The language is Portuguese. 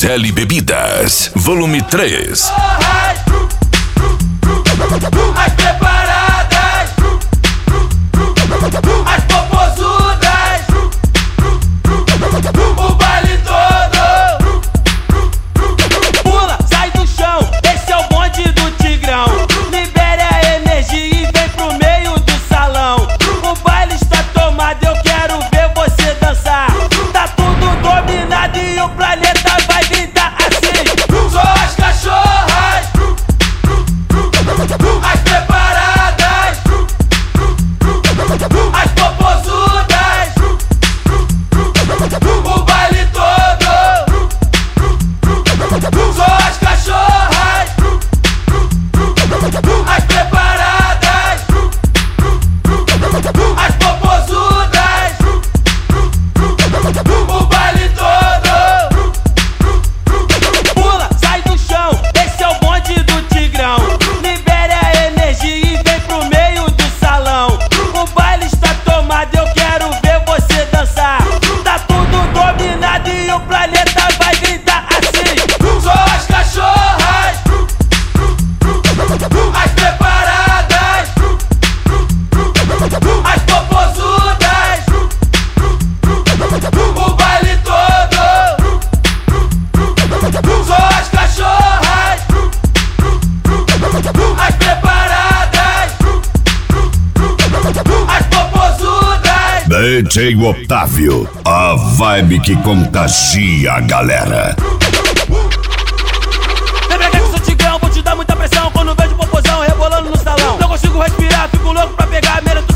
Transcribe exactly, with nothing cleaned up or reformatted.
Donzelli Bebidas, volume três. As preparadas, as popozudas, o baile todo. Pula, sai do chão, esse é o bonde do Tigrão. Libere a energia e vem pro meio do salão. O baile está tomado, eu quero ver você dançar. Tá tudo dominado e o planeta vai gritar assim. Só as cachorras, as preparadas, as popozudas, o baile todo. Só as cachorras, as preparadas, as popozudas, o baile todo. Pula, sai do chão, esse é o bonde do Tigrão. Libere a energia e vem pro meio do salão. O baile está tomado, eu quero ver você dançar. Tá tudo dominado e o planeta vai gritar assim. Só as cachorras, as preparadas, as popozudas, o baile todo. Só as cachorras, as preparadas, as popozudas. D J Otávio, a vibe que contagia a galera. Vem pra cá que eu sou Tigrão, vou te dar muita pressão. Quando vejo popozão rebolando no salão, não consigo respirar, fico louco pra pegar a mira do